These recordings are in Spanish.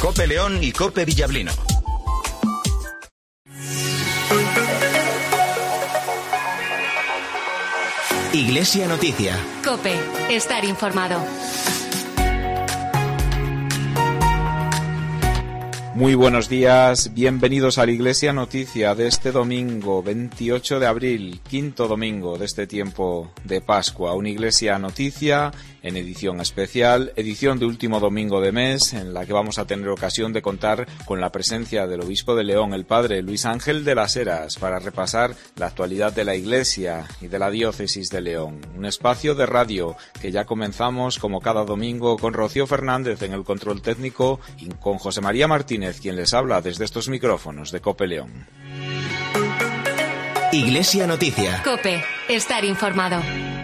COPE León y COPE Villablino. Iglesia Noticia. COPE. Estar informado. Muy buenos días, bienvenidos a la Iglesia Noticia de este domingo 28 de abril, quinto domingo de este tiempo de Pascua. Una Iglesia Noticia en edición especial, edición de último domingo de mes, en la que vamos a tener ocasión de contar con la presencia del obispo de León, el padre Luis Ángel de las Heras, para repasar la actualidad de la Iglesia y de la diócesis de León. Un espacio de radio que ya comenzamos como cada domingo con Rocío Fernández en el control técnico y con José María Martínez, quien les habla desde estos micrófonos de COPE León. Iglesia Noticia. COPE. Estar informado.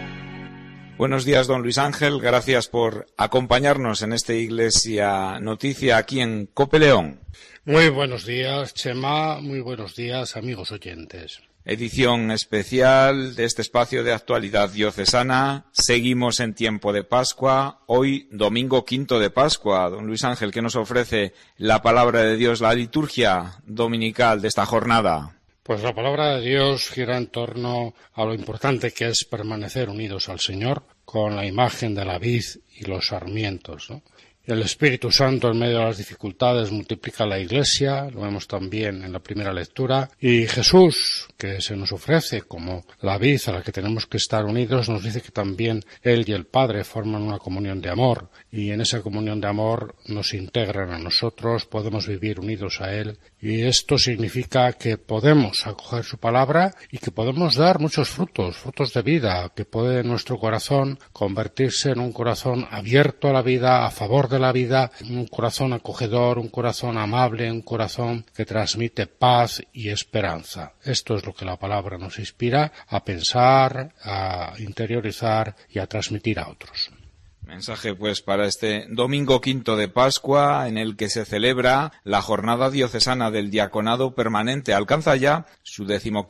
Buenos días, don Luis Ángel. Gracias por acompañarnos en esta Iglesia Noticia aquí en COPE León. Muy buenos días, Chema. Muy buenos días, amigos oyentes. Edición especial de este espacio de actualidad diocesana. Seguimos en tiempo de Pascua. Hoy, domingo quinto de Pascua. Don Luis Ángel, ¿qué nos ofrece la palabra de Dios, la liturgia dominical de esta jornada? Pues la palabra de Dios gira en torno a lo importante que es permanecer unidos al Señor con la imagen de la vid y los sarmientos, ¿no? El Espíritu Santo en medio de las dificultades multiplica la Iglesia, lo vemos también en la primera lectura, y Jesús, que se nos ofrece como la vid a la que tenemos que estar unidos, nos dice que también Él y el Padre forman una comunión de amor, y en esa comunión de amor nos integran a nosotros, podemos vivir unidos a Él, y esto significa que podemos acoger su palabra y que podemos dar muchos frutos, frutos de vida, que puede nuestro corazón convertirse en un corazón abierto a la vida, a favor de la vida, un corazón acogedor, un corazón amable, un corazón que transmite paz y esperanza. Esto es lo que la palabra nos inspira a pensar, a interiorizar y a transmitir a otros. Mensaje pues para este domingo quinto de Pascua, en el que se celebra la jornada diocesana del diaconado permanente. Alcanza ya su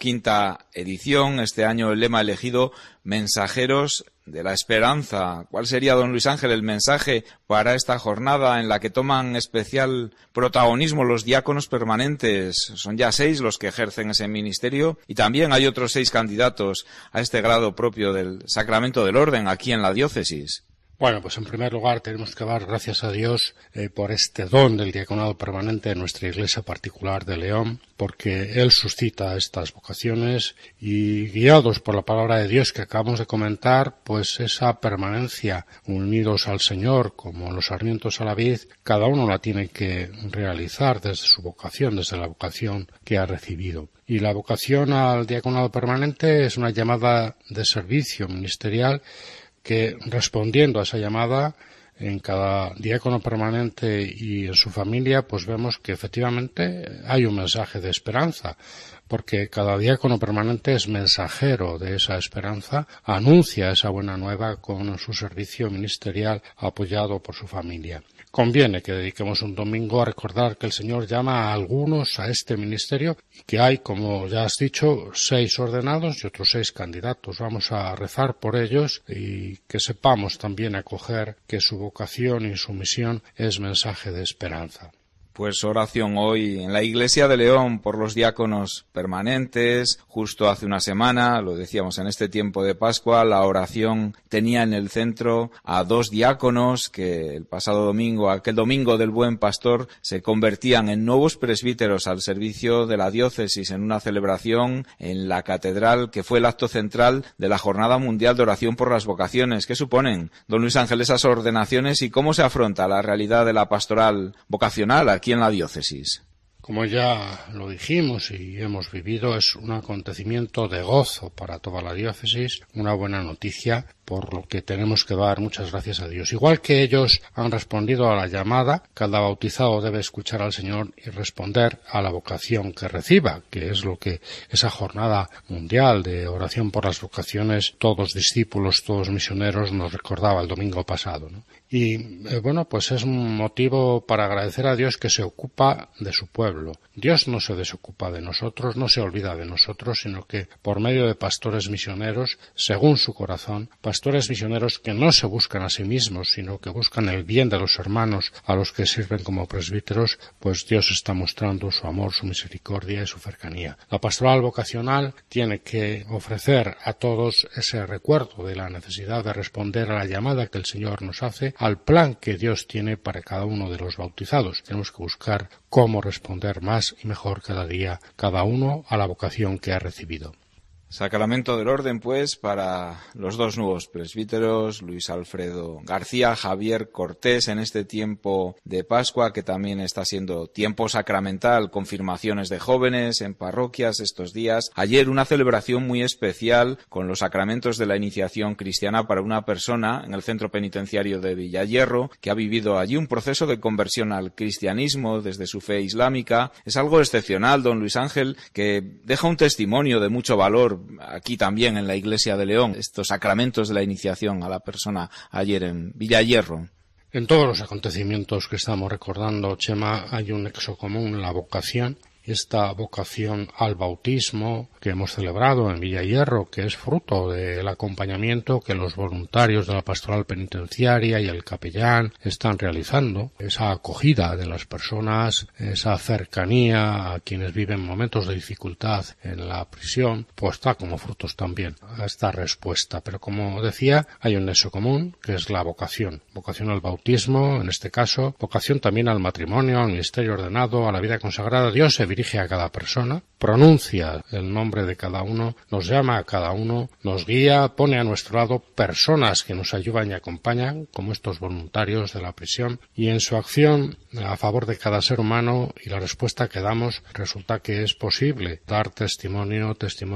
15ª edición. Este año el lema elegido, Mensajeros de la Esperanza. ¿Cuál sería, don Luis Ángel, el mensaje para esta jornada en la que toman especial protagonismo los diáconos permanentes? Son ya 6 los que ejercen ese ministerio y también hay otros 6 candidatos a este grado propio del Sacramento del Orden aquí en la diócesis. Bueno, pues en primer lugar tenemos que dar gracias a Dios por este don del diaconado permanente de nuestra Iglesia particular de León, porque Él suscita estas vocaciones y, guiados por la palabra de Dios que acabamos de comentar, pues esa permanencia unidos al Señor como los sarmientos a la vid, cada uno la tiene que realizar desde su vocación, desde la vocación que ha recibido. Y la vocación al diaconado permanente es una llamada de servicio ministerial que, respondiendo a esa llamada, en cada diácono permanente y en su familia, pues vemos que efectivamente hay un mensaje de esperanza, porque cada diácono permanente es mensajero de esa esperanza, anuncia esa buena nueva con su servicio ministerial apoyado por su familia. Conviene que dediquemos un domingo a recordar que el Señor llama a algunos a este ministerio y que hay, como ya has dicho, 6 ordenados y otros 6 candidatos. Vamos a rezar por ellos y que sepamos también acoger que su vocación y su misión es mensaje de esperanza. Pues oración hoy en la Iglesia de León por los diáconos permanentes. Justo hace una semana, lo decíamos en este tiempo de Pascua, la oración tenía en el centro a 2 diáconos que el pasado domingo, aquel domingo del Buen Pastor, se convertían en nuevos presbíteros al servicio de la diócesis en una celebración en la catedral que fue el acto central de la Jornada Mundial de Oración por las Vocaciones. ¿Qué suponen, don Luis Ángel, esas ordenaciones y cómo se afronta la realidad de la pastoral vocacional aquí en la diócesis? Como ya lo dijimos y hemos vivido, es un acontecimiento de gozo para toda la diócesis, una buena noticia, por lo que tenemos que dar muchas gracias a Dios. Igual que ellos han respondido a la llamada, cada bautizado debe escuchar al Señor y responder a la vocación que reciba, que es lo que esa jornada mundial de oración por las vocaciones, todos discípulos, todos misioneros, nos recordaba el domingo pasado, ¿no? Y bueno, pues es un motivo para agradecer a Dios que se ocupa de su pueblo. Dios no se desocupa de nosotros, no se olvida de nosotros, sino que por medio de pastores misioneros, según su corazón, pastores misioneros que no se buscan a sí mismos, sino que buscan el bien de los hermanos a los que sirven como presbíteros, pues Dios está mostrando su amor, su misericordia y su cercanía. La pastoral vocacional tiene que ofrecer a todos ese recuerdo de la necesidad de responder a la llamada que el Señor nos hace, al plan que Dios tiene para cada uno de los bautizados. Tenemos que buscar cómo responder más y mejor cada día, cada uno a la vocación que ha recibido. Sacramento del Orden, pues, para los dos nuevos presbíteros, Luis Alfredo García, Javier Cortés, en este tiempo de Pascua, que también está siendo tiempo sacramental, confirmaciones de jóvenes en parroquias estos días. Ayer una celebración muy especial con los sacramentos de la iniciación cristiana para una persona en el centro penitenciario de Villayerro, que ha vivido allí un proceso de conversión al cristianismo desde su fe islámica. Es algo excepcional, don Luis Ángel, que deja un testimonio de mucho valor aquí también en la Iglesia de León, estos sacramentos de la iniciación a la persona ayer en Villayerro. En todos los acontecimientos que estamos recordando, Chema, hay un nexo común, la vocación. Esta vocación al bautismo que hemos celebrado en Villayerro, que es fruto del acompañamiento que los voluntarios de la pastoral penitenciaria y el capellán están realizando, esa acogida de las personas, esa cercanía a quienes viven momentos de dificultad en la prisión, pues da como frutos también a esta respuesta. Pero como decía, hay un nexo común, que es la vocación al bautismo, en este caso, vocación también al matrimonio, al ministerio ordenado, a la vida consagrada. Dios se dirige a cada persona, pronuncia el nombre de cada uno, nos llama a cada uno, nos guía, pone a nuestro lado personas que nos ayudan y acompañan, como estos voluntarios de la prisión, y en su acción a favor de cada ser humano y la respuesta que damos resulta que es posible dar testimonio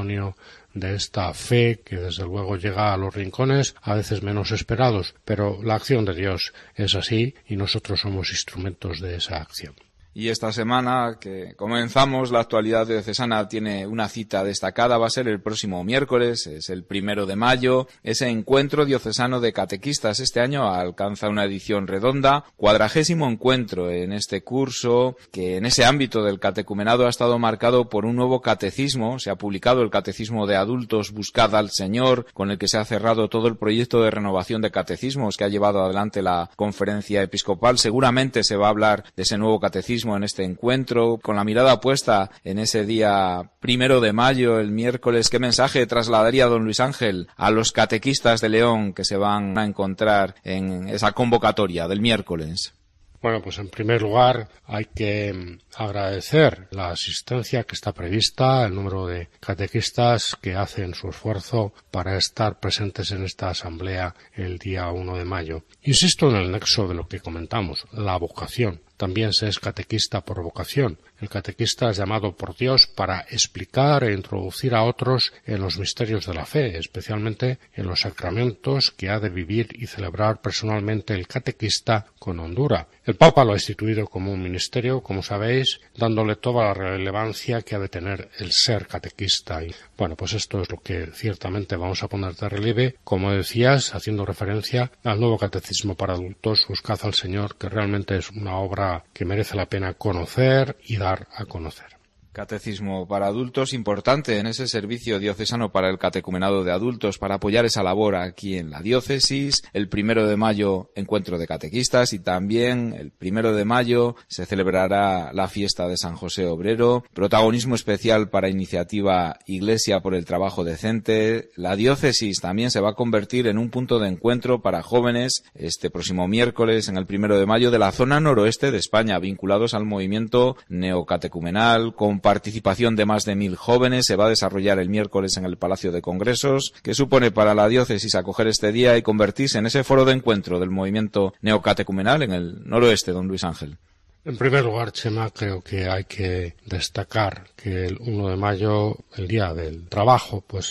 de esta fe que desde luego llega a los rincones a veces menos esperados, pero la acción de Dios es así y nosotros somos instrumentos de esa acción. Y esta semana que comenzamos, la actualidad diocesana tiene una cita destacada, va a ser el próximo miércoles, es el 1 de mayo, ese encuentro diocesano de catequistas. Este año alcanza una edición redonda, 40º encuentro en este curso, que en ese ámbito del catecumenado ha estado marcado por un nuevo catecismo. Se ha publicado el Catecismo de Adultos Buscad al Señor, con el que se ha cerrado todo el proyecto de renovación de catecismos que ha llevado adelante la Conferencia Episcopal. Seguramente se va a hablar de ese nuevo catecismo en este encuentro, con la mirada puesta en ese día 1 de mayo, el miércoles. ¿Qué mensaje trasladaría don Luis Ángel a los catequistas de León que se van a encontrar en esa convocatoria del miércoles? Bueno, pues en primer lugar hay que agradecer la asistencia que está prevista, el número de catequistas que hacen su esfuerzo para estar presentes en esta asamblea el día 1 de mayo. Insisto en el nexo de lo que comentamos, la vocación. También se es catequista por vocación. El catequista es llamado por Dios para explicar e introducir a otros en los misterios de la fe, especialmente en los sacramentos que ha de vivir y celebrar personalmente el catequista con hondura. El Papa lo ha instituido como un ministerio, como sabéis, dándole toda la relevancia que ha de tener el ser catequista. Y bueno, pues esto es lo que ciertamente vamos a poner de relieve, como decías, haciendo referencia al nuevo catecismo para adultos, Buscad al Señor, que realmente es una obra que merece la pena conocer y dar a conocer. Catecismo para adultos, importante en ese servicio diocesano para el catecumenado de adultos, para apoyar esa labor aquí en la diócesis. El 1 de mayo, encuentro de catequistas, y también el 1 de mayo se celebrará la fiesta de San José Obrero. Protagonismo especial para Iniciativa Iglesia por el Trabajo Decente. La diócesis también se va a convertir en un punto de encuentro para jóvenes este próximo miércoles, en el 1 de mayo, de la zona noroeste de España, vinculados al movimiento neocatecumenal, con participación de más de 1000 jóvenes. Se va a desarrollar el miércoles en el Palacio de Congresos, que supone para la diócesis acoger este día y convertirse en ese foro de encuentro del movimiento neocatecumenal en el noroeste, don Luis Ángel. En primer lugar, Chema, creo que hay que destacar que el 1 de mayo, el Día del Trabajo, pues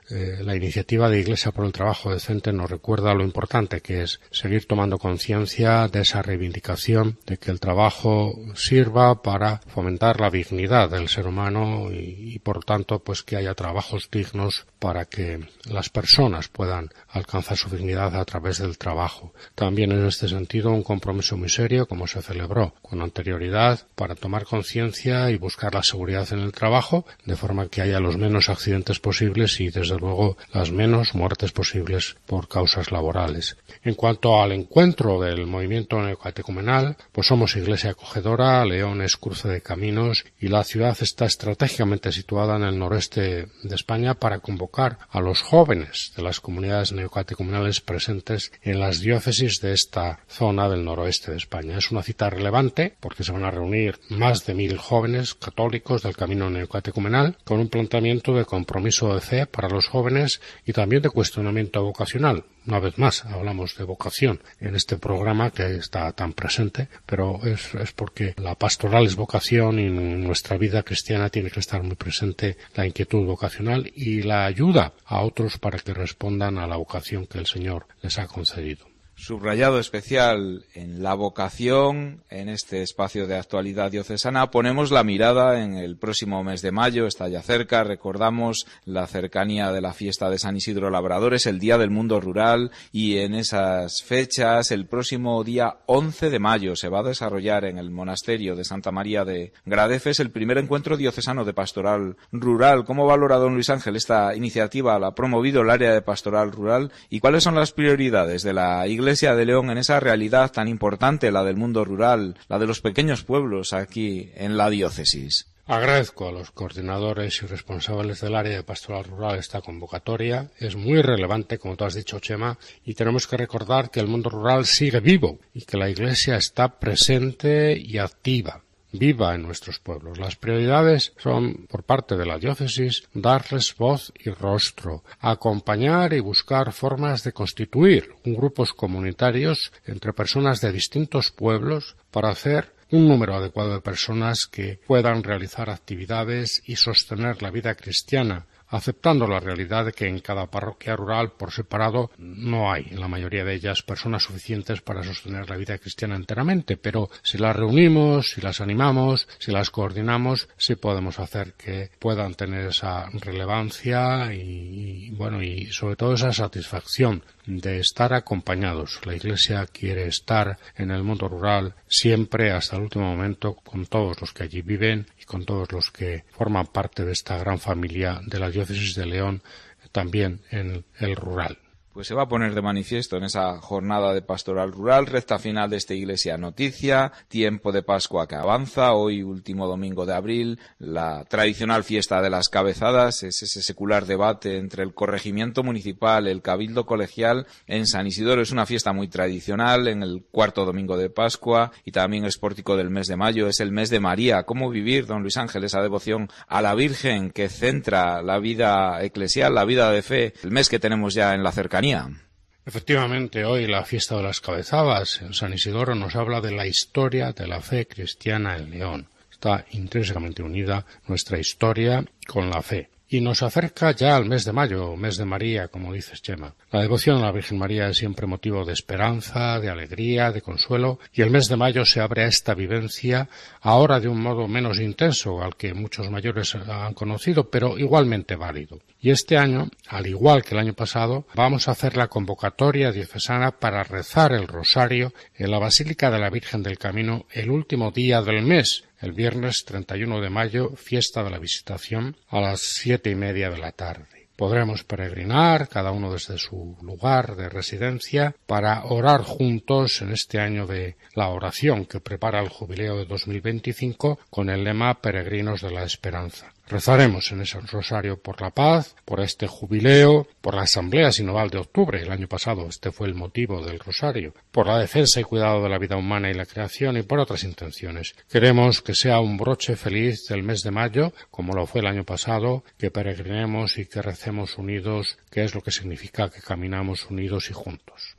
la iniciativa de Iglesia por el Trabajo Decente nos recuerda lo importante que es seguir tomando conciencia de esa reivindicación de que el trabajo sirva para fomentar la dignidad del ser humano y por tanto pues que haya trabajos dignos para que las personas puedan alcanzar su dignidad a través del trabajo. También en este sentido un compromiso muy serio, como se celebró con anterioridad, para tomar conciencia y buscar la seguridad en el trabajo, de forma que haya los menos accidentes posibles y desde luego las menos muertes posibles por causas laborales. En cuanto al encuentro del movimiento neocatecumenal, pues somos iglesia acogedora, León es cruce de caminos y la ciudad está estratégicamente situada en el noreste de España para convocar a los jóvenes de las comunidades neocatecumenales presentes en las diócesis de esta zona del noroeste de España. Es una cita relevante porque se van a reunir más de 1000 jóvenes católicos del camino neocatecumenal con un planteamiento de compromiso de fe para los jóvenes y también de cuestionamiento vocacional. Una vez más hablamos de vocación en este programa que está tan presente, pero es porque la pastoral es vocación y en nuestra vida cristiana tiene que estar muy presente la inquietud vocacional y la ayuda a otros para que respondan a la vocación que el Señor les ha concedido. Subrayado especial en la vocación, en este espacio de actualidad diocesana, ponemos la mirada en el próximo mes de mayo, está ya cerca, recordamos la cercanía de la fiesta de San Isidro Labradores, el Día del Mundo Rural, y en esas fechas, el próximo día 11 de mayo, se va a desarrollar en el monasterio de Santa María de Gradefes el primer encuentro diocesano de pastoral rural. ¿Cómo valora don Luis Ángel esta iniciativa? ¿La ha promovido el área de pastoral rural? ¿Y cuáles son las prioridades de la Iglesia de León en esa realidad tan importante, la del mundo rural, la de los pequeños pueblos aquí en la diócesis? Agradezco a los coordinadores y responsables del área de pastoral rural esta convocatoria. Es muy relevante, como tú has dicho, Chema, y tenemos que recordar que el mundo rural sigue vivo y que la Iglesia está presente y activa. Viva en nuestros pueblos. Las prioridades son, por parte de la diócesis, darles voz y rostro, acompañar y buscar formas de constituir grupos comunitarios entre personas de distintos pueblos para hacer un número adecuado de personas que puedan realizar actividades y sostener la vida cristiana, aceptando la realidad de que en cada parroquia rural por separado no hay, en la mayoría de ellas, personas suficientes para sostener la vida cristiana enteramente, pero si las reunimos, si las animamos, si las coordinamos, sí podemos hacer que puedan tener esa relevancia y sobre todo esa satisfacción de estar acompañados. La Iglesia quiere estar en el mundo rural siempre hasta el último momento con todos los que allí viven y con todos los que forman parte de esta gran familia de la diócesis de León, también en el rural. Pues se va a poner de manifiesto en esa jornada de pastoral rural, recta final de esta Iglesia Noticia, tiempo de Pascua que avanza, hoy último domingo de abril, la tradicional fiesta de las cabezadas, es ese secular debate entre el corregimiento municipal, el cabildo colegial en San Isidoro. Es una fiesta muy tradicional en el cuarto domingo de Pascua y también es pórtico del mes de mayo, es el mes de María. ¿Cómo vivir, don Luis Ángel, esa devoción a la Virgen que centra la vida eclesial, la vida de fe, el mes que tenemos ya en la cercanía? Efectivamente, hoy la fiesta de las cabezadas en San Isidoro nos habla de la historia de la fe cristiana en León. Está intrínsecamente unida nuestra historia con la fe. Y nos acerca ya al mes de mayo, mes de María, como dices, Chema. La devoción a la Virgen María es siempre motivo de esperanza, de alegría, de consuelo, y el mes de mayo se abre a esta vivencia, ahora de un modo menos intenso al que muchos mayores han conocido, pero igualmente válido. Y este año, al igual que el año pasado, vamos a hacer la convocatoria diocesana para rezar el rosario en la Basílica de la Virgen del Camino el último día del mes, el viernes 31 de mayo, fiesta de la Visitación, a las 7:30 de la tarde. Podremos peregrinar, cada uno desde su lugar de residencia, para orar juntos en este año de la oración que prepara el jubileo de 2025 con el lema Peregrinos de la Esperanza. Rezaremos en ese rosario por la paz, por este jubileo, por la Asamblea Sinodal de octubre, el año pasado este fue el motivo del rosario, por la defensa y cuidado de la vida humana y la creación y por otras intenciones. Queremos que sea un broche feliz del mes de mayo, como lo fue el año pasado, que peregrinemos y que recemos unidos, que es lo que significa que caminamos unidos y juntos.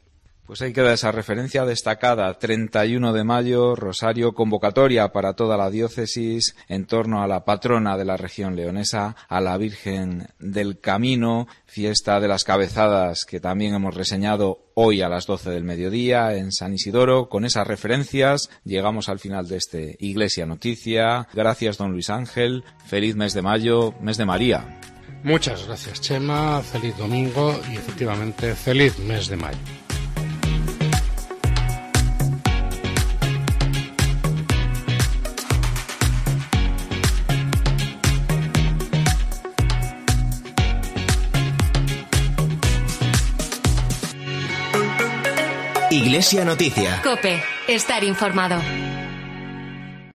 Pues ahí queda esa referencia destacada, 31 de mayo, rosario, convocatoria para toda la diócesis en torno a la patrona de la región leonesa, a la Virgen del Camino, fiesta de las cabezadas que también hemos reseñado hoy a las 12 del mediodía en San Isidoro. Con esas referencias llegamos al final de este Iglesia Noticia. Gracias, don Luis Ángel. Feliz mes de mayo, mes de María. Muchas gracias, Chema. Feliz domingo y efectivamente feliz mes de mayo. Iglesia Noticia. COPE. Estar informado.